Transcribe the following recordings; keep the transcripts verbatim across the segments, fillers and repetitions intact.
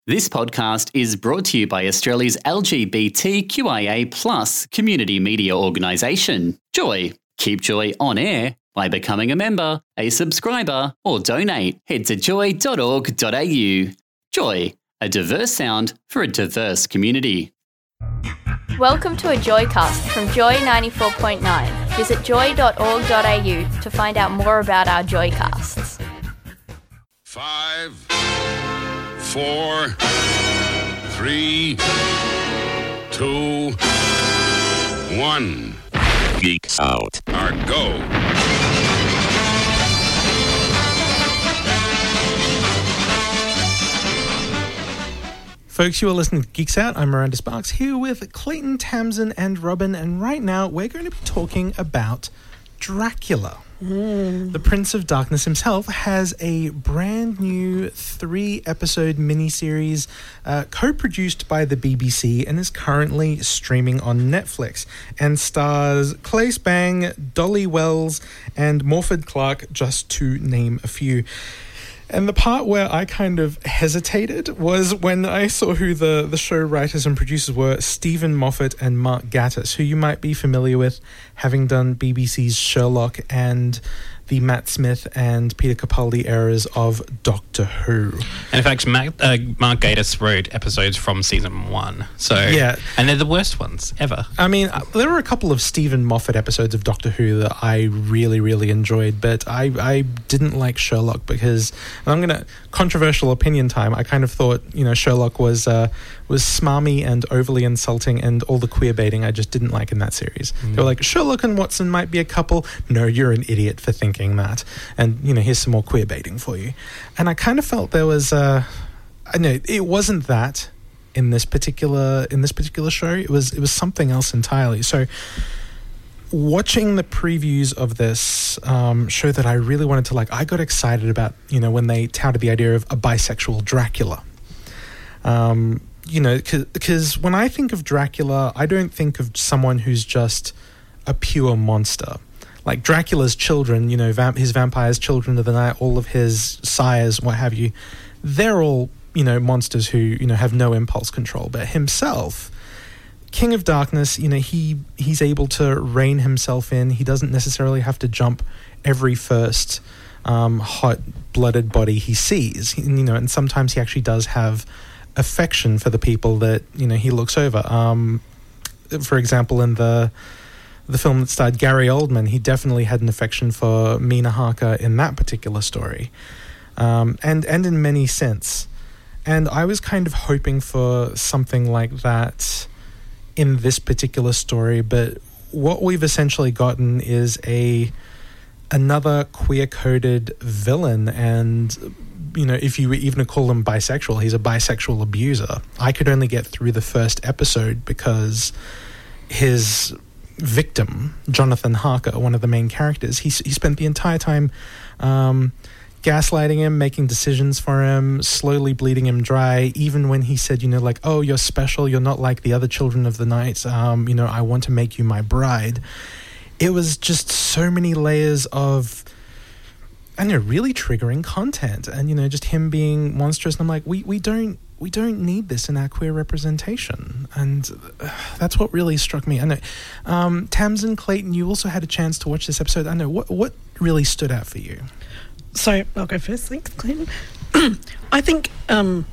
This podcast is brought to you by Australia's L G B T Q I A plus community media organisation, Joy. Keep Joy on air by becoming a member, a subscriber, or donate. Head to joy dot org dot a u. Joy, a diverse sound for a diverse community. Welcome to a Joycast from Joy ninety-four point nine. Visit joy dot org dot a u to find out more about our Joycasts. Five, four, three, two, one. Geeks Out. Our go. Folks, you are listening to Geeks Out. I'm Miranda Sparks here with Clayton, Tamsin, and Robin, and right now we're going to be talking about Dracula. Mm. The Prince of Darkness himself has a brand new three-episode miniseries uh, co-produced by the B B C and is currently streaming on Netflix and stars Clay Spang, Dolly Wells, and Morford Clark, just to name a few. And the part where I kind of hesitated was when I saw who the, the show writers and producers were, Stephen Moffat and Mark Gatiss, who you might be familiar with, having done B B C's Sherlock and the Matt Smith and Peter Capaldi eras of Doctor Who. And in fact, Mark, uh, Mark Gatiss wrote episodes from season one. So yeah. And they're the worst ones ever. I mean, there were a couple of Stephen Moffat episodes of Doctor Who that I really, really enjoyed, but I, I didn't like Sherlock because, and I'm going to, controversial opinion time, I kind of thought, you know, Sherlock was uh, was smarmy and overly insulting, and all the queer baiting I just didn't like in that series. Mm. They were like, Sherlock and Watson might be a couple. No, you're an idiot for thinking that. And, you know, here's some more queer baiting for you. And I kind of felt there was, uh, I know, it wasn't that in this particular in this particular show. It was it was something else entirely. So watching the previews of this um, show that I really wanted to like, I got excited about, you know, when they touted the idea of a bisexual Dracula. Um, you know, because when I think of Dracula, I don't think of someone who's just a pure monster. Like Dracula's children, you know, vamp- his vampires, children of the night, all of his sires, what have you, they're all, you know, monsters who, you know, have no impulse control. But himself, King of Darkness, you know, he he's able to rein himself in. He doesn't necessarily have to jump every first um, hot-blooded body he sees. He, you know, and sometimes he actually does have affection for the people that, you know, he looks over. Um, for example, in the the film that starred Gary Oldman, he definitely had an affection for Mina Harker in that particular story, um, and and in many since. And I was kind of hoping for something like that in this particular story, but what we've essentially gotten is a another queer-coded villain, and, you know, if you even call him bisexual, he's a bisexual abuser. I could only get through the first episode because his victim, Jonathan Harker, one of the main characters, he, he spent the entire time um, gaslighting him, making decisions for him, slowly bleeding him dry, even when he said, you know, like, oh, you're special, you're not like the other children of the night, um, you know, I want to make you my bride. It was just so many layers of, I don't know, really triggering content, and, you know, just him being monstrous, and I'm like, we, we don't we don't need this in our queer representation, and uh, that's what really struck me. I know, um, Tamsin, Clayton, you also had a chance to watch this episode. I know, what what really stood out for you? So I'll go first. Thanks, Clayton. I think um,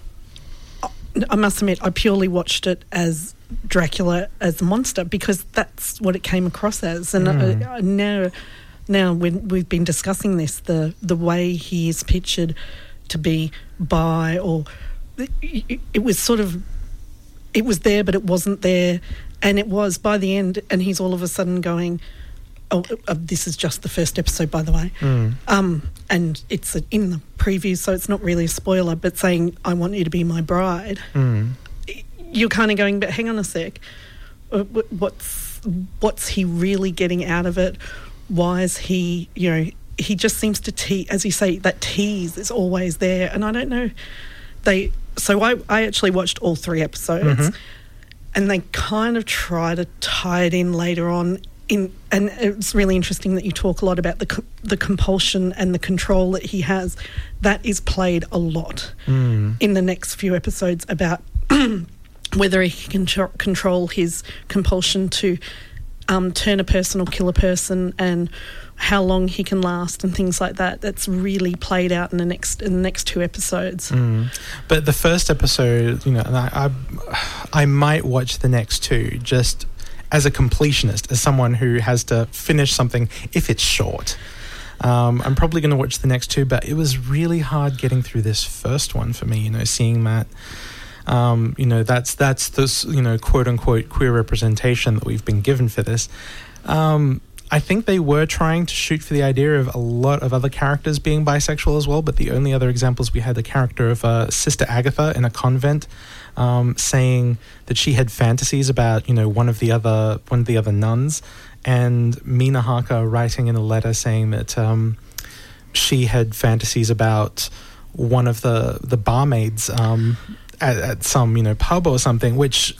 I must admit I purely watched it as Dracula as a monster because that's what it came across as, and mm. I, I now now when we've been discussing this, the the way he is pictured to be bi, or it, it was sort of, it was there but it wasn't there, and it was by the end, and he's all of a sudden going, oh, uh, this is just the first episode, by the way, mm. um, and it's in the preview, so it's not really a spoiler, but saying, I want you to be my bride. Mm. You're kind of going, but hang on a sec, what's what's he really getting out of it? Why is he, you know, he just seems to tease, as you say, that tease is always there, and I don't know, they, so I, I actually watched all three episodes, mm-hmm. and they kind of try to tie it in later on in and it's really interesting that you talk a lot about the co- the compulsion and the control that he has. That is played a lot mm. in the next few episodes about whether he can tr- control his compulsion to um, turn a person or kill a person, and how long he can last and things like that. That's really played out in the next in the next two episodes. Mm. But the first episode, you know, and I, I I might watch the next two just as a completionist, as someone who has to finish something if it's short. Um, I'm probably going to watch the next two, but it was really hard getting through this first one for me, you know, seeing that, um, you know, that's, that's this, you know, quote unquote queer representation that we've been given for this. Um, I think they were trying to shoot for the idea of a lot of other characters being bisexual as well, but the only other examples we had the character of uh, Sister Agatha in a convent, um, saying that she had fantasies about, you know, one of the other one of the other nuns, and Mina Harker writing in a letter saying that um, she had fantasies about one of the the barmaids um, at, at some, you know, pub or something, which.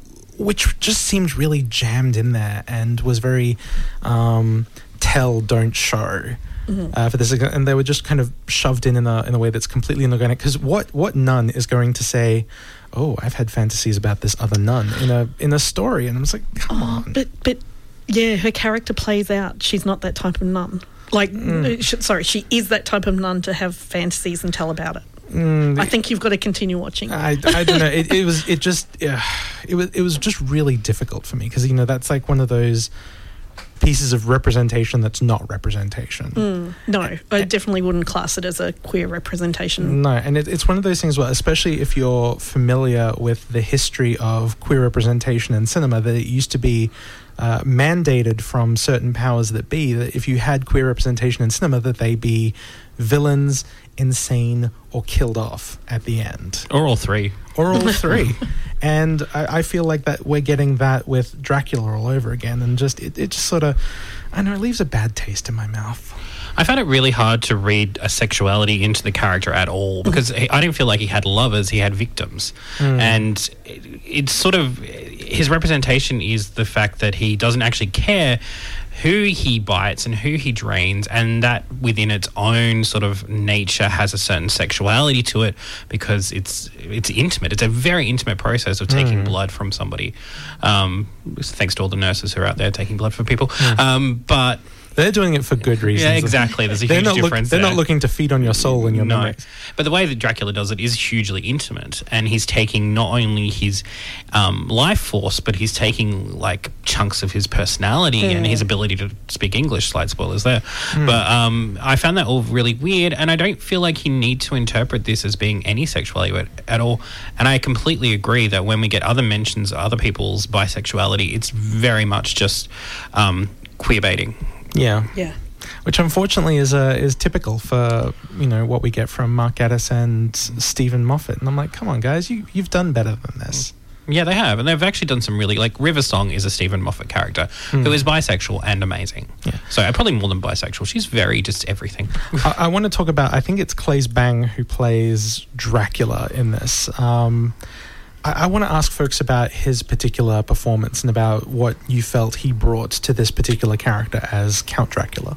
which just seemed really jammed in there and was very um, tell, don't show mm-hmm. uh, for this. And they were just kind of shoved in in a, in a way that's completely inorganic. Because what, what nun is going to say, oh, I've had fantasies about this other nun in a in a story? And I was like, come oh, on. But, but, yeah, her character plays out. She's not that type of nun. Like, mm. sh- sorry, she is that type of nun to have fantasies and tell about it. Mm, I think you've got to continue watching. I, I don't know. It, it was it just yeah, it was it was just really difficult for me because you know that's like one of those pieces of representation that's not representation. Mm, no, I definitely wouldn't class it as a queer representation. No, and it, it's one of those things where, especially if you're familiar with the history of queer representation in cinema, that it used to be uh, mandated from certain powers that be that if you had queer representation in cinema, that they be villains, insane, or killed off at the end. Or all three. Or all three. And I, I feel like that we're getting that with Dracula all over again, and just it, it just sort of, I don't know, it leaves a bad taste in my mouth. I found it really hard to read a sexuality into the character at all because I didn't feel like he had lovers, he had victims. Mm. And it, it's sort of, his representation is the fact that he doesn't actually care who he bites and who he drains, and that within its own sort of nature has a certain sexuality to it because it's it's intimate. It's a very intimate process of taking mm. blood from somebody. Um, thanks to all the nurses who are out there taking blood from people. Mm. Um, but they're doing it for good reasons. Yeah, exactly. There's a they're huge not difference look, They're there. not looking to feed on your soul and your no. memories. But the way that Dracula does it is hugely intimate, and he's taking not only his um, life force, but he's taking like chunks of his personality mm. and his ability to speak English. Slight spoilers there. Mm. But um, I found that all really weird, and I don't feel like you need to interpret this as being any sexuality at, at all. And I completely agree that when we get other mentions of other people's bisexuality, it's very much just um, queer baiting. Yeah. Yeah. Which unfortunately is uh, is typical for, you know, what we get from Mark Gatiss and Stephen Moffat. And I'm like, come on, guys, you, you've done better than this. Yeah, they have. And they've actually done some really, like, River Song is a Stephen Moffat character mm. who is bisexual and amazing. Yeah. So uh, probably more than bisexual. She's very just everything. I, I want to talk about, I think it's Claes Bang who plays Dracula in this. Um, I, I want to ask folks about his particular performance and about what you felt he brought to this particular character as Count Dracula.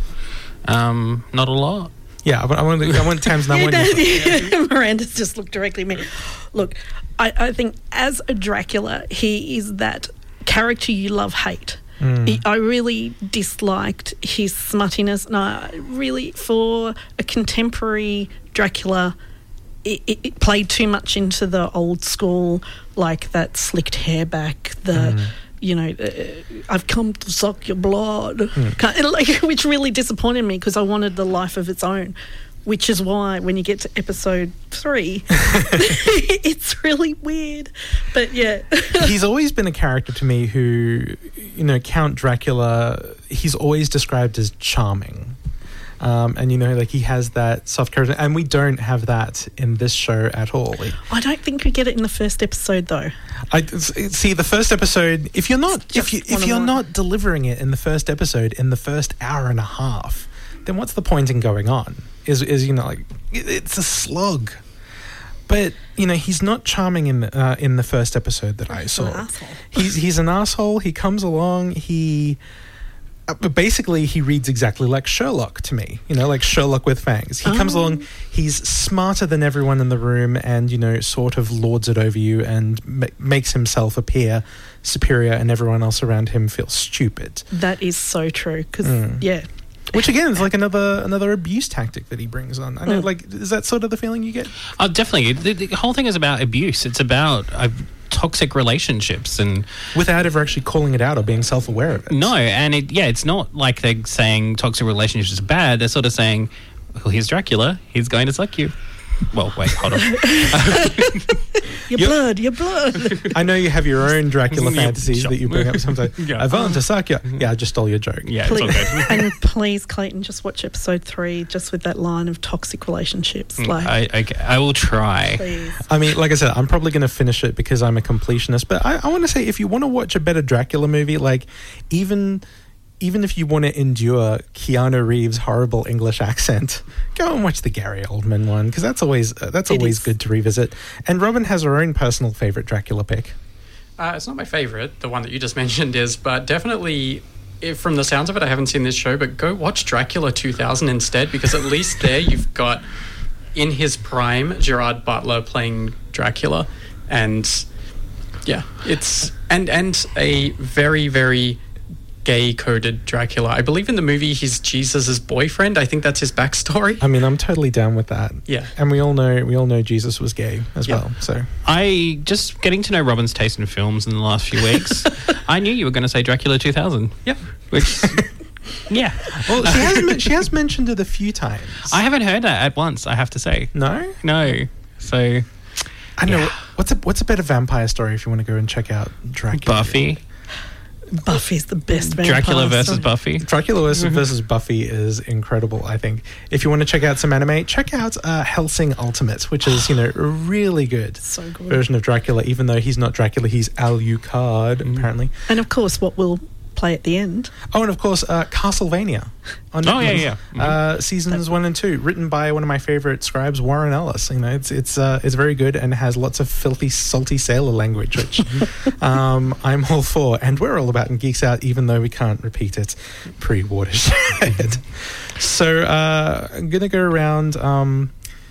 Um, not a lot. Yeah, I, I want to, I want Tams and I want you. Miranda's just looked directly at me. Look, I, I think as a Dracula, he is that character you love hate. Mm. He, I really disliked his smuttiness, and I really, for a contemporary Dracula, it, it, it played too much into the old school, like that slicked hair back, the... Mm. You know, uh, I've come to suck your blood, mm. like, which really disappointed me because I wanted the life of its own, which is why when you get to episode three, it's really weird. But yeah. He's always been a character to me who, you know, Count Dracula, he's always described as charming. Um, and, you know, like he has that soft charisma. And we don't have that in this show at all. Like, I don't think we get it in the first episode, though. I see the first episode. If you're not, if you if you're not delivering it in the first episode in the first hour and a half, then what's the point in going on? Is is you know like it's a slog. But you know he's not charming in the, uh, in the first episode that I saw. An asshole. He's he's an asshole. He comes along. He. Uh, but basically, he reads exactly like Sherlock to me, you know, like Sherlock with fangs. He comes Oh. along, he's smarter than everyone in the room and, you know, sort of lords it over you and ma- makes himself appear superior and everyone else around him feels stupid. That is so true. Because, Mm. yeah. Which, again, is like another another abuse tactic that he brings on. I know, Mm. like, is that sort of the feeling you get? Oh, definitely. The, the whole thing is about abuse. It's about uh, toxic relationships and Without ever actually calling it out or being self-aware of it. no, and it yeah, it's not like they're saying toxic relationships are bad. They're sort of saying, well, here's Dracula. He's going to suck you. Well, wait, hold on. Your Yep. blood, your blood. I know you have your own Dracula Yeah, fantasies sure. that you bring up sometimes. Yeah. I want to suck you. Yeah, I just stole your joke. Yeah, it's all Please. good. And please, Clayton, just watch episode three, just with that line of toxic relationships. Like, I, okay, I will try. please. I mean, like I said, I'm probably going to finish it because I'm a completionist. But I, I want to say, if you want to watch a better Dracula movie, like even even if you want to endure Keanu Reeves' horrible English accent, go and watch the Gary Oldman one because that's always uh, that's It always is. good to revisit. And Robin has her own personal favorite Dracula pick. Uh, it's not my favorite, the one that you just mentioned is, but definitely, if, from the sounds of it, I haven't seen this show, but go watch Dracula two thousand instead, because at least there you've got, in his prime, Gerard Butler playing Dracula, and yeah, it's, and, and a very, very gay-coded Dracula. I believe in the movie he's Jesus' boyfriend. I think that's his backstory. I mean, I'm totally down with that. Yeah. And we all know we all know Jesus was gay as Yeah. well. So I just getting to know Robin's taste in films in the last few weeks. I knew you were going to say Dracula two thousand. Yep. Which, yeah. well, she has men- she has mentioned it a few times. I haven't heard that at once, I have to say. no. No. So, I know. Yeah. What's a what's a better vampire story if you want to go and check out Dracula? Buffy. Buffy's the best vampire Dracula versus story. Buffy. Dracula versus, versus Buffy is incredible, I think. If you want to check out some anime, check out uh, Hellsing Ultimate, which is, you know, a really good, So good. version of Dracula, even though he's not Dracula, he's Alucard, apparently. And of course, what we'll play at the end. Oh, and of course, uh, Castlevania. On Oh, yeah, Netflix. yeah. Mhm. Uh, seasons one and two, written by one of my favorite scribes, Warren Ellis. You know, it's it's uh, it's very good and has lots of filthy, salty sailor language, which um, I'm all for, and we're all about in Geeks Out, even though we can't repeat it pre-Watershed. So uh, I'm gonna go around. Um,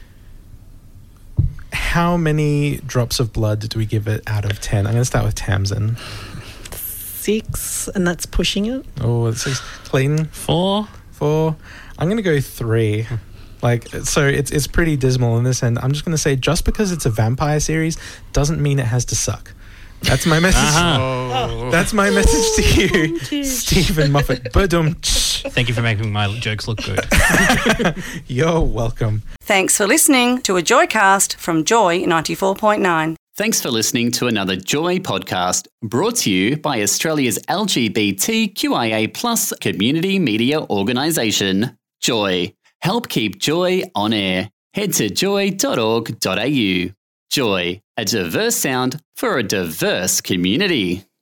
how many drops of blood do we give it out of ten? I'm gonna start with Tamsin. Six, and that's pushing it. Oh, six. Clayton. Four. Four. I'm going to go three. Like, so it's it's pretty dismal in this end. I'm just going to say, just because it's a vampire series doesn't mean it has to suck. That's my message. Uh-huh. Oh. That's my message to you, Tish. Stephen Moffat. Badum. Thank you for making my jokes look good. You're welcome. Thanks for listening to a Joycast from Joy ninety-four point nine. Thanks for listening to another Joy podcast brought to you by Australia's L G B T Q I A plus community media organisation, Joy. Help keep Joy on air. Head to joy dot org dot a u. Joy, a diverse sound for a diverse community.